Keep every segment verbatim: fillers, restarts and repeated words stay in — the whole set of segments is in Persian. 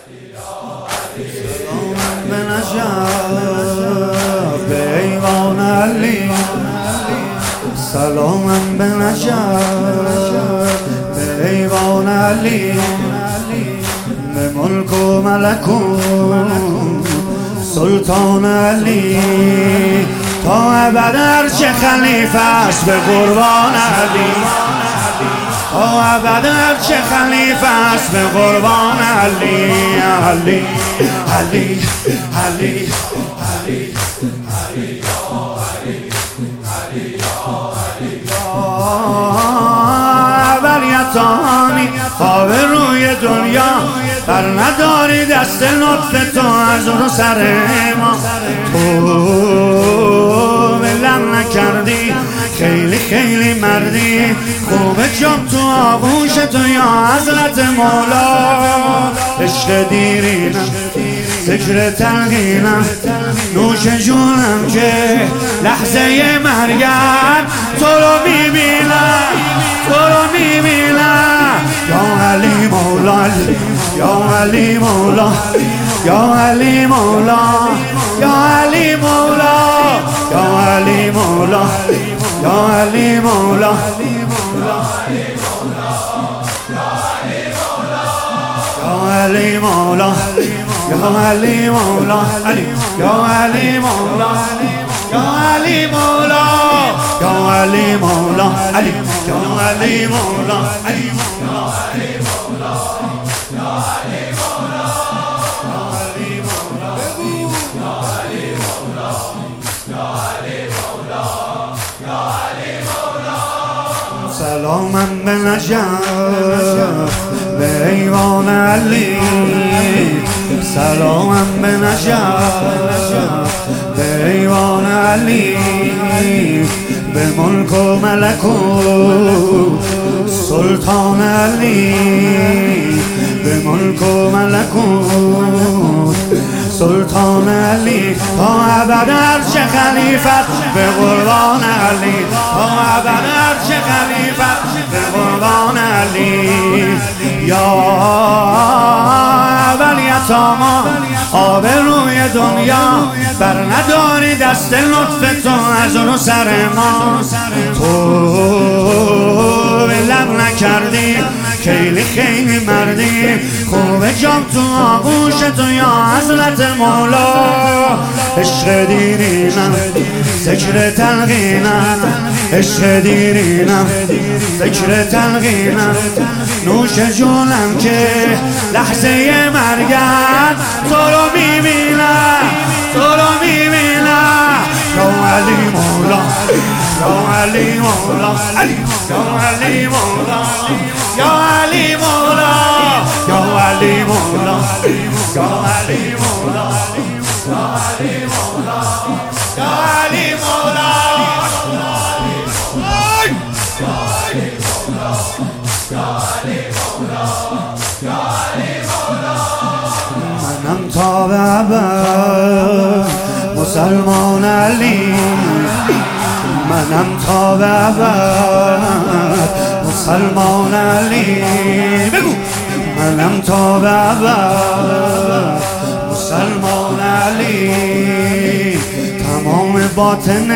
سلام به نجف به ایوان علی، سلام به نجف به ایوان علی، به ملک و ملکوت سلطان علی، تا ابد هرچه خلیفه است به قربان علی، تا ابد هرچه خلیفه است به قربان علی. علی علی علی علی اولیتانی خواب روی دنیا بر نداری، دست لطف تو از رو سر ما، تو ولم نکردی، خیلی خیلی مردی، خوب جام تو آغوش تو یا حضرت مولا، عشق دیرینم ذکر تلقینم نوش جونم که لحظه مرگم تو رو میبینم، تو رو میبینم. یا علی مولا، یا علی مولا، یا علی مولا، یا علی مولا، یا علی مولا، یا علی مولا، یا علی مولا، یا علی مولا، یا علی مولا، یا علی مولا، یا علی مولا، یا علی مولا. سلامم به نجف به ایوان علی، سلامم به نجف به ایوان علی، به ملک و ملکوت سلطان علی، به ملک و ملکوت سلطان علی، تا ابد هرچه خلیفت به قربان علی، تا ابد هرچه خلیفت به قربان علی. یا اولیتاما آب روی دنیا بر نداری، دست لطف تو از رو سر ما، تو ولم نکردی، خیلی خیلی مردی، خوب جام تو آغوش تو یا حضرت مولا، عشق دیرینم ذکر تلقینم، عشق دیرینم ذکر تلقینم نوش جونم که لحظه مرگم تو رو میبینم، تو رو میبینم. یا علی مولا، یا علی مولا، یا علی مولا، یا علی مولا، یا علی مولا، یا علی مولا، یا علی مولا، یا علی مولا. منم تا به ابد مسلمان علی، منم تا به ابد مسلمان علی، بگو منم تا به ابد مسلمان علی، تمام باطن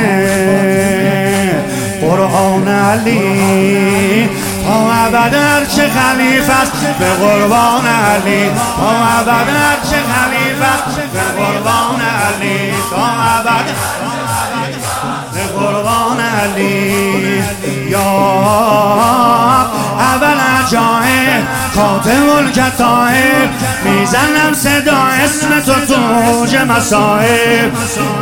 قرآن علی، تا ابد هرچه خلیفه است به قربان علی، تا ابد هرچه خلیفه است به قربان علی، تا ابد به قربان علی. یا اول جای کاتب الکتائب، میزنم صدا اسم تو تو اوج مصائب،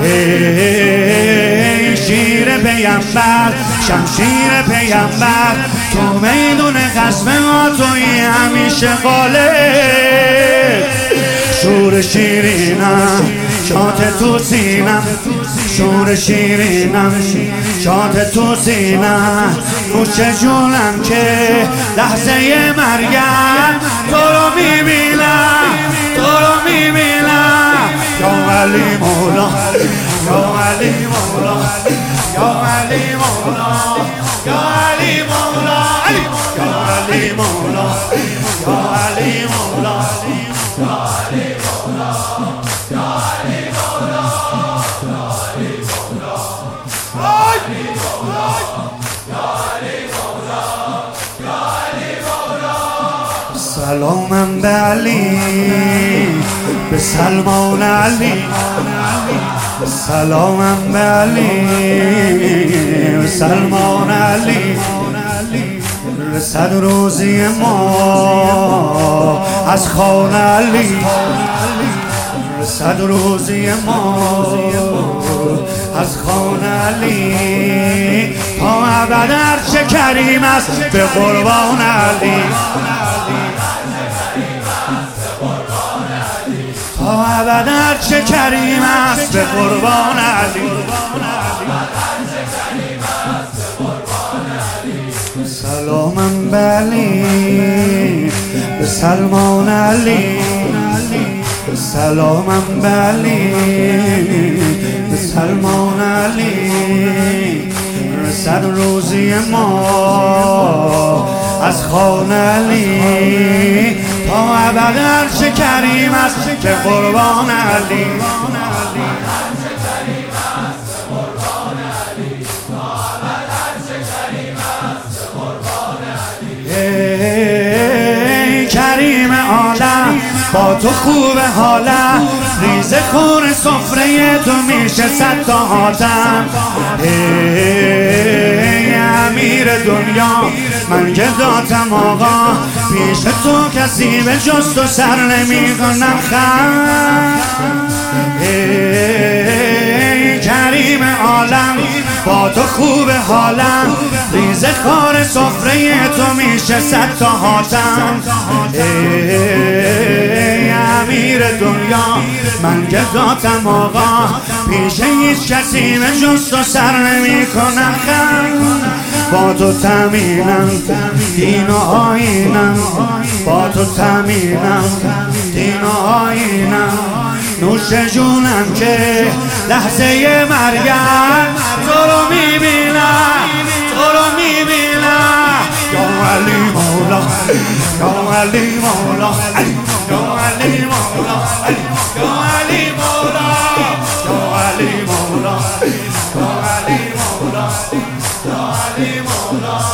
ای شیر پیمبر شمشیر پیمبر، تو میدون قسم ما توی همیشه غالب، شور شیرینم شات تو سینم، شور شیرینم شات تو سینم، نوش جونم که لحظه مرگم تو رو میبینم، تو رو میبینم. یا علی مولا، یا علی مولا، یا علی مولا، یا علی مولا، یا علی مولا، یا علی مولا. سلامم به علی، به سلمان علی، سلامم به علی، به سلمان علی. رسد روزی ما از خان علی، رسد روزی ما از خان علی. تا ابد هرچه کریم است به قربان علی، تا ابد هرچه کریم است به قربان علی. سلامم به علی، به سلمان علی، سلامم به علی، به سلمان علی. رسد روزی ما از خان علی، تا ابد هرچه کریم است به قربان علی. ای کریم عالم، با تو خوب حالم، ریز خور سفره تو میشه صد تا آدم. ای امیر دنیا، من که داتم آقا، پیش تو کسی به جز تو سر نمی کنم خم. ای کریم عالم، با تو خوب حالم، ریز خار سفره تو میشه صد تا حاتم. ای امیر دنیا، من گداتم آقا، پیش هیچ کسی به جز تو سر نمی کنم خم. با تو تامینم دین و آیینم، با تو تامینم دین و آیینم. نوش جونم که لحظه مرگم تو رو میبینم، تو رو میبینم. یا علی مولا، یا علی مولا، یا علی مولا، یا علی مولا، یا علی مولا، یا علی مولا، یا علی مولا.